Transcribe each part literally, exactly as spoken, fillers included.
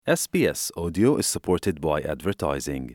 S B S Audio is supported by advertising.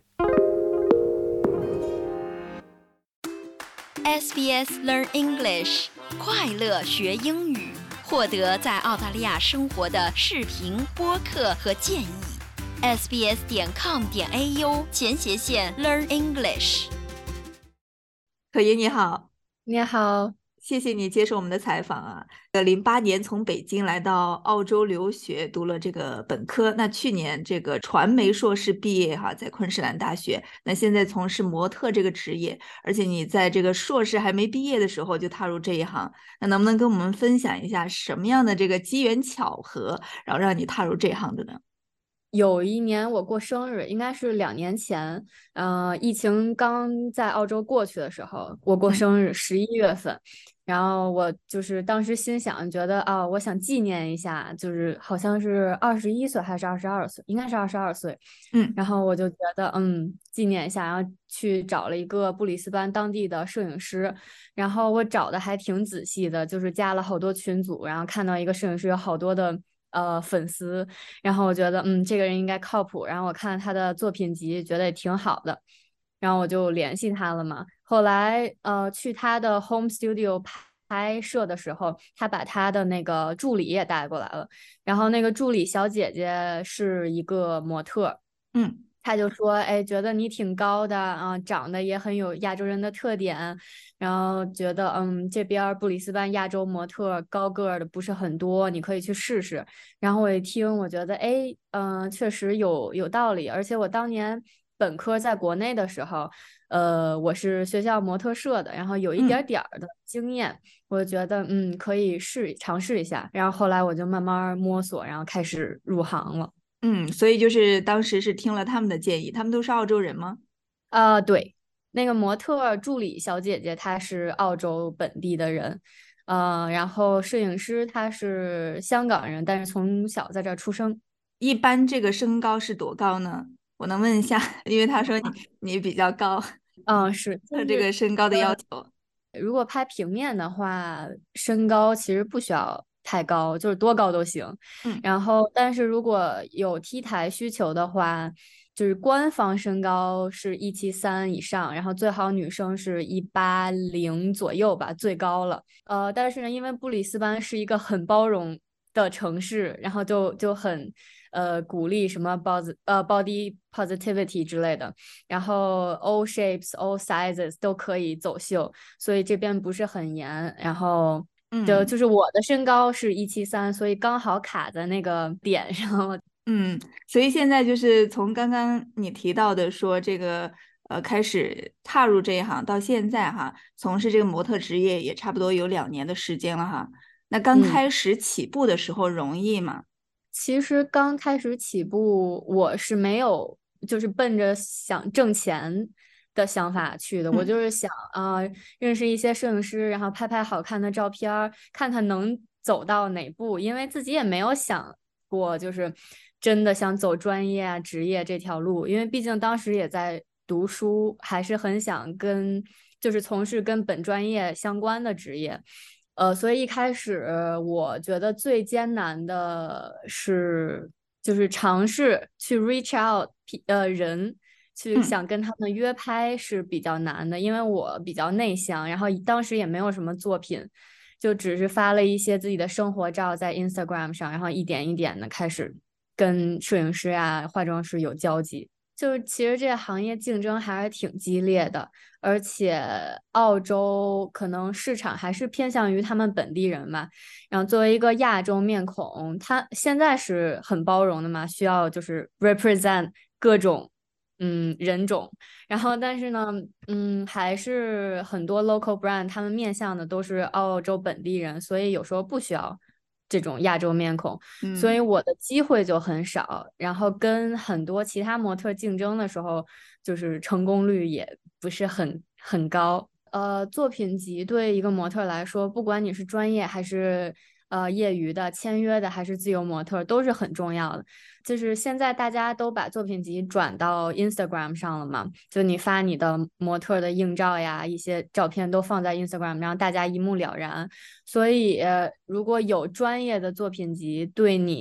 S B S Learn English 快乐学英语，获得在澳大利亚生活的视频、播客和建议。sbs 点 com 点 au 前斜线 Learn English。 可爷你好， 你好， 谢谢你接受我们的采访啊。呃，零八年从北京来到澳洲留学，读了这个本科。那去年这个传媒硕士毕业哈，在昆士兰大学。那现在从事模特这个职业，而且你在这个硕士还没毕业的时候就踏入这一行。那能不能跟我们分享一下什么样的这个机缘巧合，然后让你踏入这一行的呢？ 有一年我过生日，应该是两年前，呃，疫情刚在澳洲过去的时候，我过生日，十一月份。然后我就是当时心想，觉得啊，我想纪念一下，就是好像是二十一岁还是二十二岁，应该是二十二岁。 嗯， 然后我就觉得，嗯，纪念一下，然后去找了一个布里斯班当地的摄影师，然后我找的还挺仔细的，就是加了好多群组，然后看到一个摄影师有好多的呃粉丝，然后我觉得，嗯，这个人应该靠谱，然后我看他的作品集，觉得也挺好的。然后我就联系他了嘛。后来呃去他的 home studio 拍拍摄的时候，他把他的那个助理也带过来了。然后那个助理小姐姐是一个模特， 嗯， 他就说，哎，觉得你挺高的啊，长得也很有亚洲人的特点，然后觉得嗯这边布里斯班亚洲模特高个儿的不是很多，你可以去试试。然后我一听，我觉得哎，嗯、呃，确实有有道理，而且我当年本科在国内的时候，呃，我是学校模特社的，然后有一点点儿的经验，我觉得嗯可以试尝试一下。然后后来我就慢慢摸索，然后开始入行了。 嗯，所以就是当时是听了他们的建议，他们都是澳洲人吗？ 啊、对，那个模特助理小姐姐她是澳洲本地的人，呃，然后摄影师他是香港人，但是从小在这儿出生。 一般这个身高是多高呢？我能问一下，因为他说你你比较高， 嗯、是，就他这是个身高的要求。 如果拍平面的话，身高其实不需要太高，就是多高都行。 嗯然后，但是如果有 T 台需求的话，就是官方身高是一七三以上，然后最好女生是一八零左右吧，最高了。呃，但是呢，因为布里斯班是一个很包容的城市，然后就就很呃鼓励什么 body 呃 body positivity 之类的，然后 all shapes all sizes 都可以走秀，所以这边不是很严。然后就嗯就是我的身高是一七三，所以刚好卡在那个点上。 嗯，所以现在就是从刚刚你提到的说这个呃开始踏入这一行到现在哈，从事这个模特职业也差不多有两年的时间了哈。那刚嗯。 开始起步的时候容易吗？ 其实刚开始起步，我是没有就是奔着想挣钱的想法去的。我嗯就是想啊、呃认识一些摄影师，然后拍拍好看的照片儿，看看能走到哪步。因为自己也没有想过，就是真的想走专业啊、职业这条路。因为毕竟当时也在读书，还是很想跟就是从事跟本专业相关的职业。呃，所以一开始我觉得最艰难的是，就是尝试去 reach out 呃人，去嗯想跟他们约拍是比较难的，因为我比较内向，然后当时也没有什么作品，就只是发了一些自己的生活照在 Instagram 上，然后一点一点的开始跟摄影师啊、化妆师有交集。就是其实这个行业竞争还是挺激烈的，而且澳洲可能市场还是偏向于他们本地人嘛。然后作为一个亚洲面孔，他现在是很包容的嘛，需要就是 represent 各种嗯人种。然后但是呢，嗯，还是很多 local brand 他们面向的都是澳洲本地人，所以有时候不需要这种亚洲面孔。所以嗯。 我的机会就很少，然后跟很多其他模特竞争的时候，就是成功率也不是很很高。呃，作品集对一个模特来说，不管你是专业还是呃业余的、签约的还是自由模特，都是很重要的。就是现在大家都把作品集转到 Instagram 上了嘛，就你发你的模特的硬照呀，一些照片都放在 Instagram，让大家一目了然。所以，呃，如果有专业的作品集，对你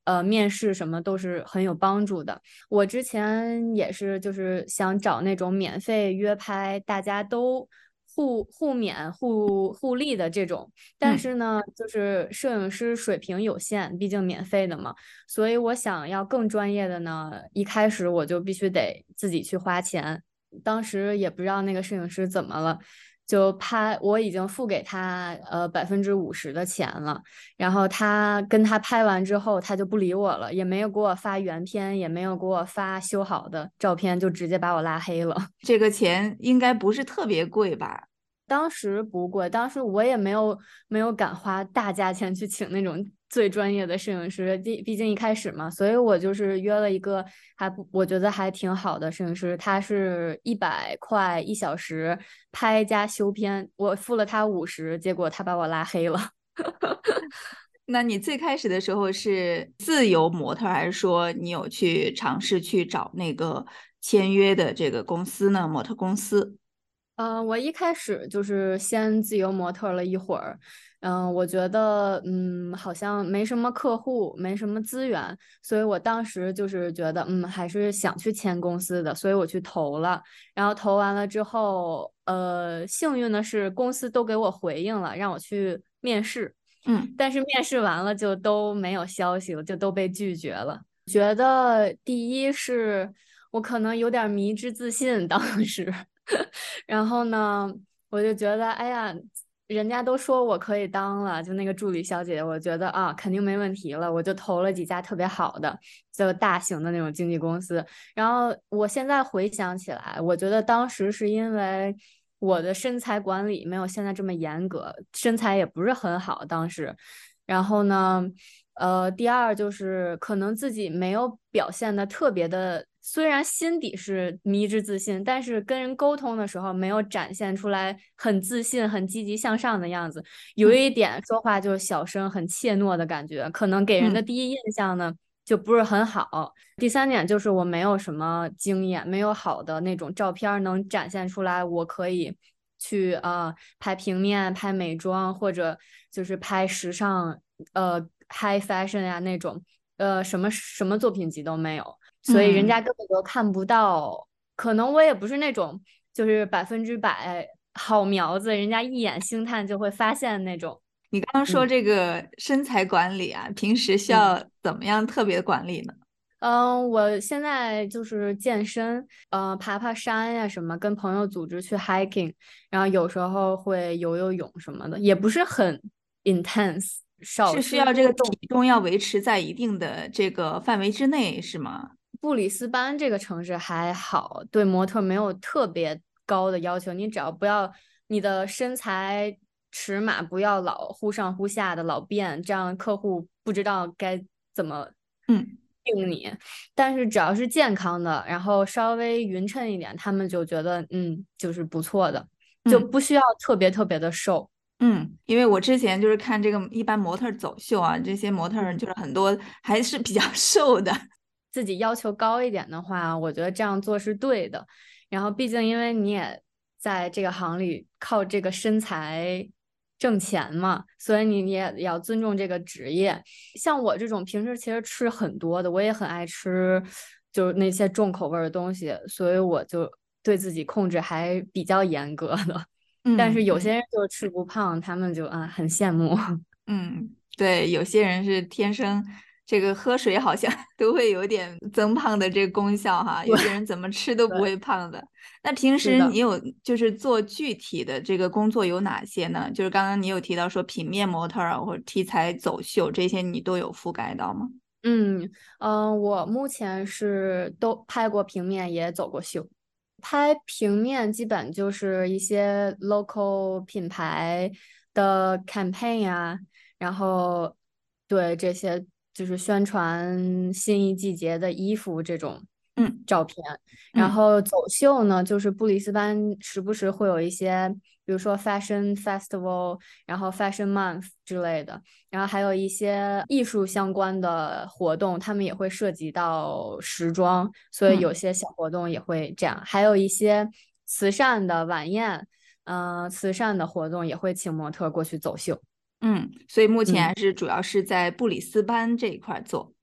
呃面试什么都是很有帮助的。我之前也是就是想找那种免费约拍，大家都互互勉互互利的这种，但是呢，就是摄影师水平有限，毕竟免费的嘛，所以我想要更专业的呢，一开始我就必须得自己去花钱。当时也不知道那个摄影师怎么了，就拍我已经付给他呃百分之五十的钱了，然后他跟他拍完之后，他就不理我了，也没有给我发原片，也没有给我发修好的照片，就直接把我拉黑了。 这个钱应该不是特别贵吧？ 当时不贵，当时我也没有没有敢花大价钱去请那种最专业的摄影师，毕毕竟一开始嘛，所以我就是约了一个还不我觉得还挺好的摄影师，他是一百块一小时拍加修片，我付了他五十，结果他把我拉黑了。 那你最开始的时候是自由模特，还是说你有去尝试去找那个签约的这个公司呢？模特公司？ 嗯，我一开始就是先自由模特了一会儿，嗯，我觉得嗯好像没什么客户，没什么资源，所以我当时就是觉得嗯还是想去签公司的，所以我去投了，然后投完了之后，呃，幸运的是公司都给我回应了，让我去面试， 嗯， 但是面试完了就都没有消息了，就都被拒绝了。觉得第一是我可能有点迷之自信，当时。然后呢，我就觉得，哎呀，人家都说我可以当了，就那个助理小姐，我觉得啊，肯定没问题了，我就投了几家特别好的，就大型的那种经纪公司。然后我现在回想起来，我觉得当时是因为我的身材管理没有现在这么严格，身材也不是很好，当时。然后呢，呃，第二就是可能自己没有表现的特别的，虽然心底是迷之自信，但是跟人沟通的时候没有展现出来很自信、很积极向上的样子，有一点说话就是小声、很怯懦的感觉，可能给人的第一印象呢就不是很好。第三点就是我没有什么经验，没有好的那种照片能展现出来，我可以去呃拍平面、拍美妆，或者就是拍时尚，呃 high fashion 呀那种，呃什么什么作品集都没有，所以人家根本就看不到。可能我也不是那种就是百分之百好苗子，人家一眼星探就会发现那种。 你刚刚说嗯这个身材管理啊，平时需嗯。 要怎么样特别的管理呢？ 嗯，我现在就是健身，呃，爬爬山呀什么，跟朋友组织去 hiking，然后有时候会游游泳什么的，也不是很 intense，少是需吃要这个多动。 体重要维持在一定的这个范围之内，是吗？ 布里斯班这个城市还好，对模特没有特别高的要求，你只要不要你的身材尺码不要老忽上忽下的老变，这样客户不知道该怎么嗯定你。但是只要是健康的，然后稍微匀称一点，他们就觉得嗯就是不错的，就嗯不需要特别特别的瘦。 嗯，因为我之前就是看这个一般模特儿走秀啊，这些模特儿嗯。 就是很多还是比较瘦的。 自己要求高一点的话，我觉得这样做是对的。然后，毕竟因为你也在这个行里靠这个身材挣钱嘛，所以你也要尊重这个职业。像我这种平时其实吃很多的，我也很爱吃，就是那些重口味的东西，所以我就对自己控制还比较严格的。但是有些嗯嗯人就吃不胖，他们就啊很羡慕。 嗯，对，有些人是天生这个喝水好像都会有点增胖的这个功效哈，有些人怎么吃都不对， 会胖的。那平是的。 时你有就是做具体的这个工作有哪些呢？就是刚刚你有提到说平面模特儿啊，或者题材走秀这些，你都有覆盖到吗？ 嗯嗯、呃我目前是都拍过平面，也走过秀。拍平面基本就是一些 local 品牌的 campaign 啊，然后对这些就是宣传新一季节的衣服这种嗯照片。然嗯后走秀呢，就是布里斯班时不时会有一些，比如说 fashion festival，然后 fashion month 之类的。然后还有一些艺术相关的活动，他们也会涉及到时装，所以有嗯些小活动也会这样。还有一些慈善的晚宴，嗯、慈善的活动也会请模特过去走秀。 嗯，所以目前嗯。 还是主要是在布里斯班这一块儿做。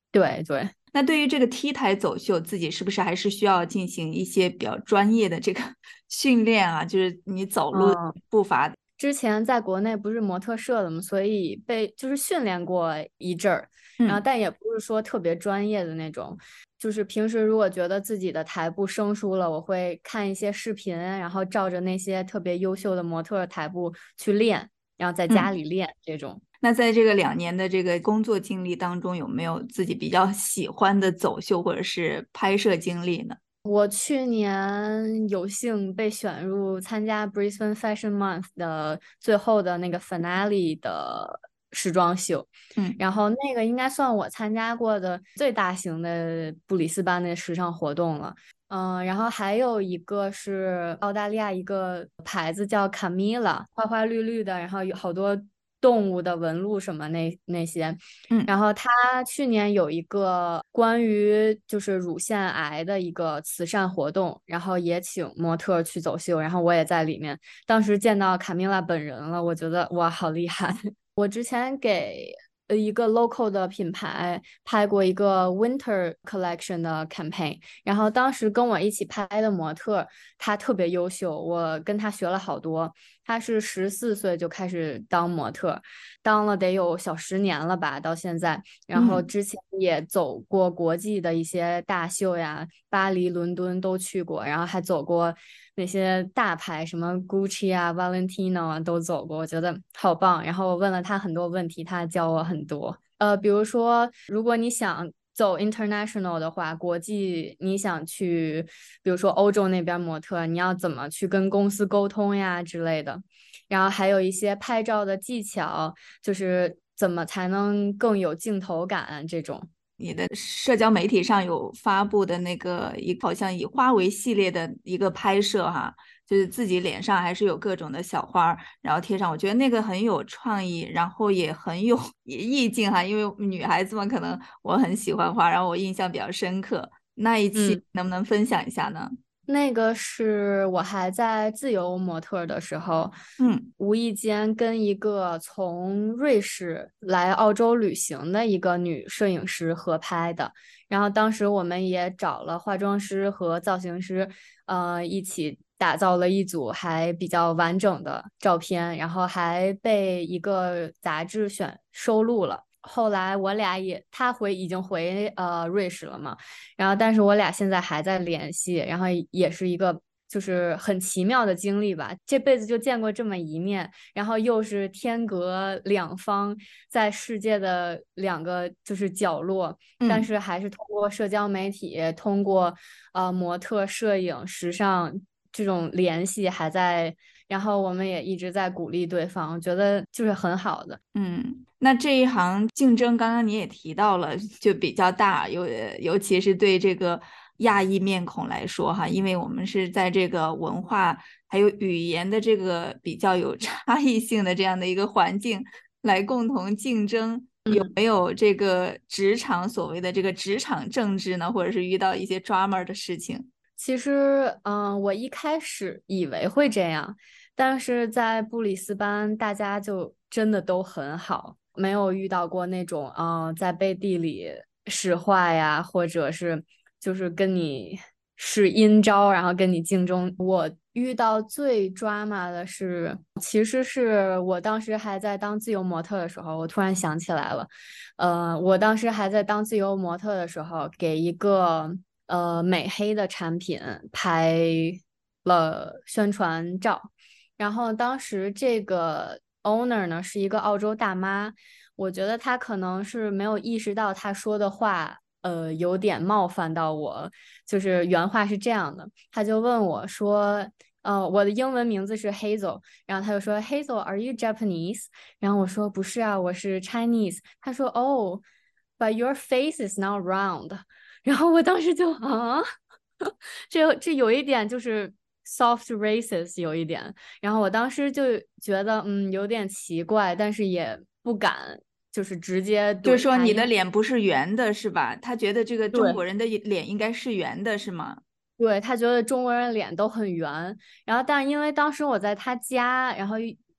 对对。 那对于这个 T 台走秀，自己是不是还是需要进行一些比较专业的这个训练啊？就是你走路嗯， 步伐。 之前在国内不是模特社的嘛，所以被就是训练过一阵儿，然后嗯但也不是说特别专业的那种，就是平时如果觉得自己的台步生疏了，我会看一些视频，然后照着那些特别优秀的模特台步去练，然后在家嗯。 里练这种。 那在这个两年的这个工作经历当中，有没有自己比较喜欢的走秀或者是拍摄经历呢？ 我去年有幸被选入参加 Brisbane Fashion Month 的最后的那个 finale 的时装秀， 嗯然后那个应该算我参加过的最大型的布里斯班的时尚活动了。嗯，然后还有一个是澳大利亚一个牌子叫 Camila，花花绿绿的，然后有好多动物的纹路什么那那些。 嗯然后他去年有一个关于就是乳腺癌的一个慈善活动，然后也请模特去走秀，然后我也在里面。当时见到卡米拉本人了，我觉得哇，好厉害！我之前给呃一个 local 的品牌拍过一个 winter collection 的 campaign，然后当时跟我一起拍的模特，她特别优秀，我跟她学了好多。她是十四岁就开始当模特，当了得有小十年了吧，到现在。然后嗯之前也走过国际的一些大秀呀，巴黎、伦敦都去过，然后还走过那些大牌，什么 Gucci 啊、Valentino 啊都走过，我觉得好棒。然后我问了他很多问题，他教我很多。呃，比如说，如果你想走 international 的话，国际你想去，比如说欧洲那边模特，你要怎么去跟公司沟通呀之类的。然后还有一些拍照的技巧，就是怎么才能更有镜头感这种。 你的社交媒体上有发布的那个一好像以花为系列的一个拍摄哈，就是自己脸上还是有各种的小花儿，然后贴上，我觉得那个很有创意，然后也很有意境哈，因为女孩子嘛，可能我很喜欢花，然后我印象比较深刻。那一期嗯。 能不能分享一下呢？ 那个是我还在自由模特儿的时候， 嗯无意间跟一个从瑞士来澳洲旅行的一个女摄影师合拍的。然后当时我们也找了化妆师和造型师，呃，一起打造了一组还比较完整的照片，然后还被一个杂志选收录了。后来我俩也，他回已经回呃瑞士了嘛。然后但是我俩现在还在联系，然后也是一个就是很奇妙的经历吧，这辈子就见过这么一面，然后又是天隔两方，在世界的两个就是角落，但嗯。 是还是通过社交媒体，通过呃模特、摄影、时尚这种联系还在，然后我们也一直在鼓励对方，我觉得就是很好的。 嗯，那这一行竞争，刚刚你也提到了，就比较大，尤尤其是对这个亚裔面孔来说，哈，因为我们是在这个文化还有语言的这个比较有差异性的这样的一个环境来共同竞争，有嗯。 没有这个职场所谓的这个职场政治呢？或者是遇到一些 drama 的事情？ 其实，嗯、我一开始以为会这样，但是在布里斯班，大家就真的都很好，没有遇到过那种，嗯、在背地里使坏呀，或者是就是跟你使阴招，然后跟你竞争。我遇到最 drama 的是，其实是我当时还在当自由模特的时候，我突然想起来了，呃，我当时还在当自由模特的时候，给一个。呃美黑的产品拍了宣传照，然后当时这个 owner 呢是一个澳洲大妈，我觉得她可能是没有意识到她说的话。呃，有点冒犯到我，就是原话是这样的，他就问我说，呃，我的英文名字是 Hazel，然后他就说 Hazel，Are you Japanese？然后我说不是啊，我是 Chinese。他说哦，But your face is not round。然后我当时就啊，这这有一点就是 soft racist 有一点，然后我当时就觉得嗯有点奇怪，但是也不敢就是直接就是说怼他，因为你的脸不是圆的，是吧？他觉得这个中国对人的脸应该是圆的，是吗？ 对他觉得中国人脸都很圆，然后但因为当时我在他家，然后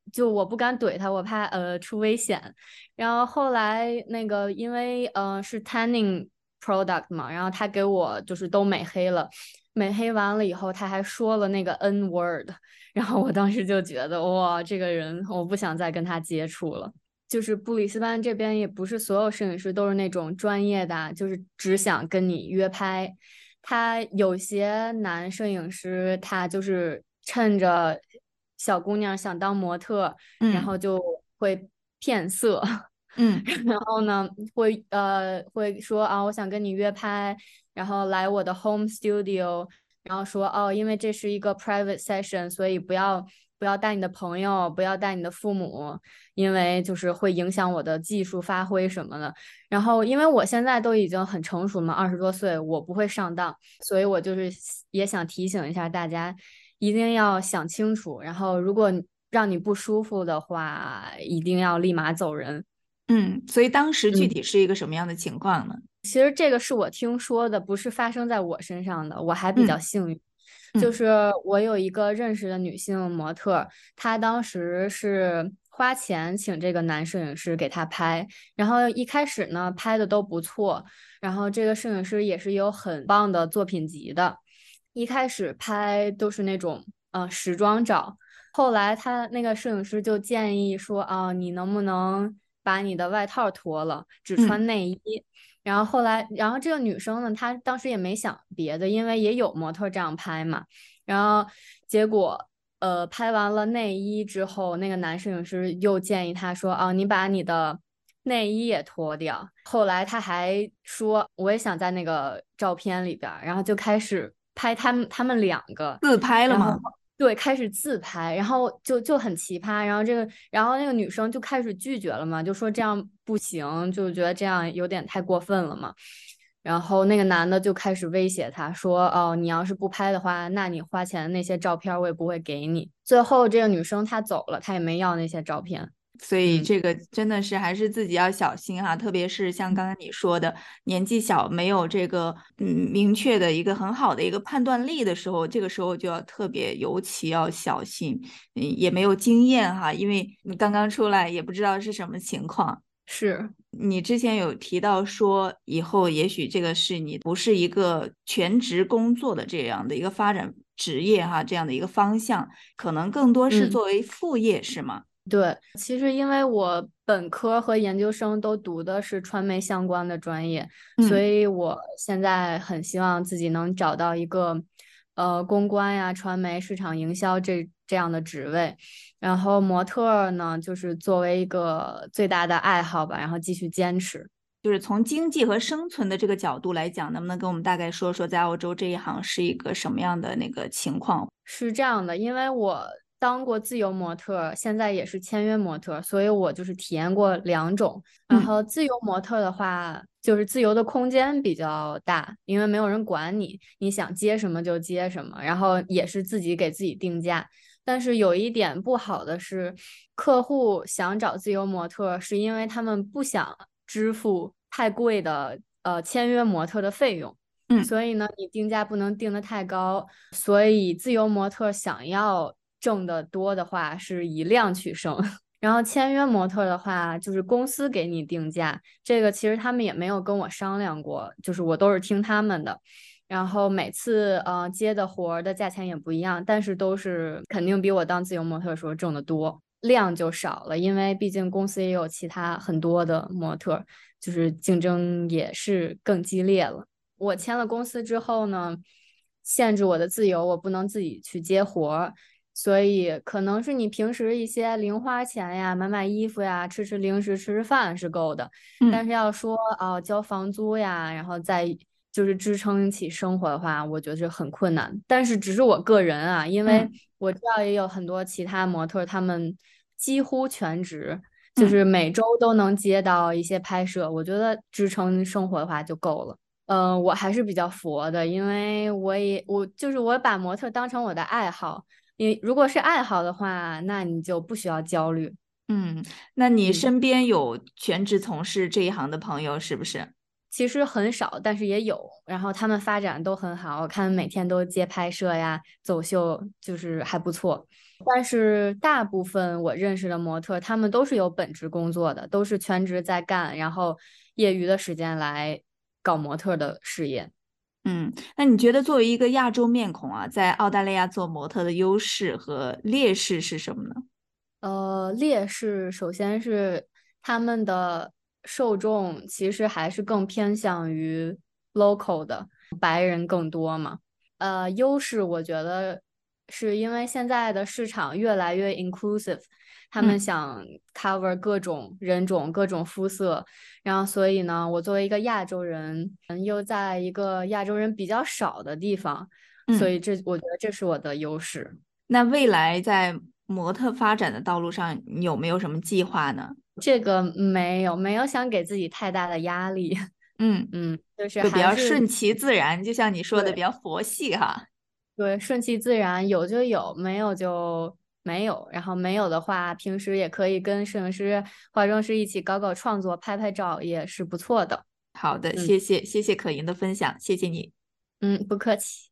就我不敢怼他，我怕呃出危险。然后后来那个因为呃是 tanning product 嘛，然后他给我就是都美黑了，美黑完了以后他还说了那个 N word，然后我当时就觉得哇，这个人我不想再跟他接触了。就是布里斯班这边也不是所有摄影师都是那种专业的，就是只想跟你约拍。他有些男摄影师，他就是趁着小姑娘想当模特， 嗯然后就会骗色。 嗯然后呢，会呃会说啊，我想跟你约拍，然后来我的 home studio，然后说哦，因为这是一个 private session，所以不要不要带你的朋友，不要带你的父母，因为就是会影响我的技术发挥什么的。然后因为我现在都已经很成熟了嘛，二十多岁，我不会上当，所以我就是也想提醒一下大家，一定要想清楚，然后如果让你不舒服的话，一定要立马走人。 嗯，所以当时具嗯， 体是一个什么样的情况呢？ 其实这个是我听说的，不是发生在我身上的，我还比较嗯幸运。就嗯是我有一个认识的女性模特，她当时是花钱请这个男摄影师给她拍，然后一开始呢拍的都不错，然后这个摄影师也是有很棒的作品集的，一开始拍都是那种呃时装照，后来他那个摄影师就建议说啊，你能不能把你的外套脱了，只嗯穿内衣。然后后来，然后这个女生呢，她当时也没想别的，因为也有模特这样拍嘛。然后结果，呃，拍完了内衣之后，那个男摄影师又建议她说：“哦，你把你的内衣也脱掉。”后来他还说：“我也想在那个照片里边儿。”然后就开始拍他们他们两个， 自拍了然后吗？ 对，开始自拍，然后就就很奇葩，然后这个，然后那个女生就开始拒绝了嘛，就说这样不行，就觉得这样有点太过分了嘛。然后那个男的就开始威胁她说：“哦，你要是不拍的话，那你花钱的那些照片我也不会给你。”最后这个女生她走了，她也没要那些照片。 所以嗯这个真的是还是自己要小心哈，特别是像刚刚你说的，年纪小没有这个嗯明确的一个很好的一个判断力的时候，这个时候就要特别尤其要小心，嗯，也没有经验哈，因为你刚刚出来也不知道是什么情况。 是， 你之前有提到说，以后也许这个是你不是一个全职工作的这样的一个发展职业哈，这样的一个方向，可能更多是嗯。 作为副业，是吗？ 对，其实因为我本科和研究生都读的是传媒相关的专业，所嗯。 以我现在很希望自己能找到一个，呃，公关呀、传媒、市场营销这这样的职位。然后模特儿呢，就是作为一个最大的爱好吧，然后继续坚持。 就是从经济和生存的这个角度来讲，能不能跟我们大概说说，在澳洲这一行是一个什么样的那个情况？ 是这样的，因为我当过自由模特，现在也是签约模特，所以我就是体验过两种。然嗯后自由模特的话，就是自由的空间比较大，因为没有人管你，你想接什么就接什么，然后也是自己给自己定价。但是有一点不好的是，客户想找自由模特，是因为他们不想支付太贵的呃签约模特的费用。 嗯。 所以呢，你定价不能定得太高，所以自由模特想要挣得多的话，是以量取胜。然后签约模特的话，就是公司给你定价，这个其实他们也没有跟我商量过，就是我都是听他们的。然后每次呃接的活儿的价钱也不一样，但是都是肯定比我当自由模特的时候挣得多，量就少了，因为毕竟公司也有其他很多的模特，就是竞争也是更激烈了。我签了公司之后呢，限制我的自由，我不能自己去接活儿，所以可能是你平时一些零花钱呀、买买衣服呀、吃吃零食、吃吃饭是够的，但嗯是要说哦交房租呀，然后再就是支撑起生活的话，我觉得是很困难。但是只是我个人啊，因为嗯我知道也有很多其他模特，他们几乎全职。就嗯。 是每周都能接到一些拍摄，我觉得支撑生活的话就够了。嗯、呃我还是比较佛的，因为我也我就是我把模特当成我的爱好，你如果是爱好的话，那你就不需要焦虑。 嗯，那你嗯， 身边有全职从事这一行的朋友是不是？ 其实很少，但是也有，然后他们发展都很好，我看每天都接拍摄呀，走秀，就是还不错。但是大部分我认识的模特，他们都是有本职工作的，都是全职在干，然后业余的时间来搞模特的事业。 嗯，那你觉得作为一个亚洲面孔啊，在澳大利亚做模特的优势和劣势是什么呢？ 呃，劣势首先是他们的受众其实还是更偏向于 local 的，白人更多嘛。呃，优势我觉得是因为现在的市场越来越 inclusive， 他们想 cover 各种人种、各种肤色，然后所以呢，我作为一个亚洲人，又在一个亚洲人比较少的地方，所以这我觉得这是我的优势。 那未来在模特发展的道路上，你有没有什么计划呢？ 这个没有，没有想给自己太大的压力。 嗯嗯，就是就比较还是顺其自然，就像你说的对比较佛系哈。 对，顺其自然，有就有，没有就没有。然后没有的话，平时也可以跟摄影师、化妆师一起搞搞创作，拍拍照也是不错的。 好的， 嗯谢谢谢谢可盈的分享，谢谢你。 嗯，不客气。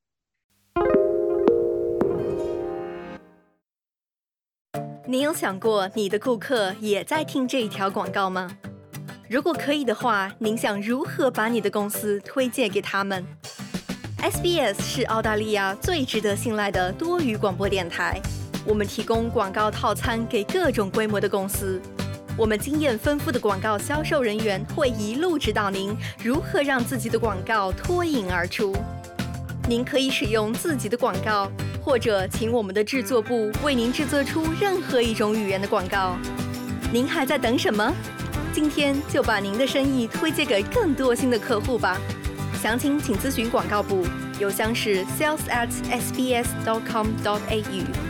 你有想过你的顾客也在听这一条广告吗？如果可以的话，您想如何把你的公司推荐给他们？ S B S 是澳大利亚最值得信赖的多语广播电台，我们提供广告套餐给各种规模的公司。我们经验丰富的广告销售人员会一路指导您如何让自己的广告脱颖而出。您可以使用自己的广告，或者请我们的制作部为您制作出任何一种语言的广告。您还在等什么？今天就把您的生意推荐给更多新的客户吧。详情请咨询广告部，邮箱是 sales at s b s dot com dot a u。